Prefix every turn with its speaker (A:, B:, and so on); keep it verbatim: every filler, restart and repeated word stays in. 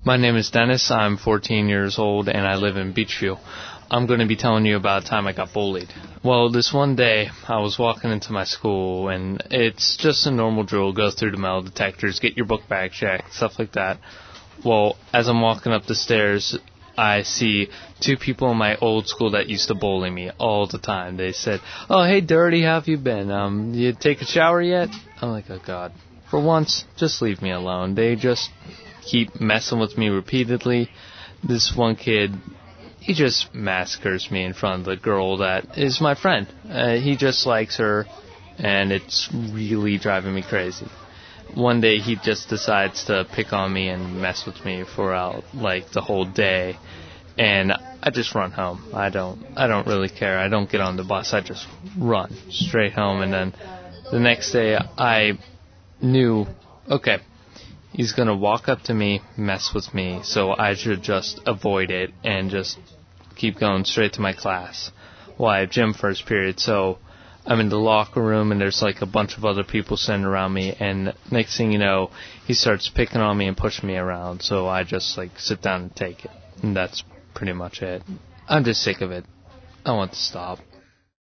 A: My name is Dennis. I'm fourteen years old, and I live in Beachview. I'm going to be telling you about a time I got bullied. Well, this one day, I was walking into my school, and it's just a normal drill. Go through the metal detectors, get your book bag checked, stuff like that. Well, as I'm walking up the stairs, I see two people in my old school that used to bully me all the time. They said, "Oh, hey, Dirty, how have you been? Um, you take a shower yet?" I'm like, oh, God. For once, just leave me alone. They just keep messing with me repeatedly. This one kid, he just massacres me in front of the girl that is my friend. Uh, he just likes her, and it's really driving me crazy. One day he just decides to pick on me and mess with me for uh, like the whole day, and I just run home. I don't, I don't really care. I don't get on the bus. I just run straight home, and then the next day I knew, okay, he's going to walk up to me, mess with me, so I should just avoid it and just keep going straight to my class. Well, I have gym first period, so I'm in the locker room, and there's like a bunch of other people sitting around me, and next thing you know, he starts picking on me and pushing me around, so I just like sit down and take it, and that's pretty much it. I'm just sick of it. I want to stop.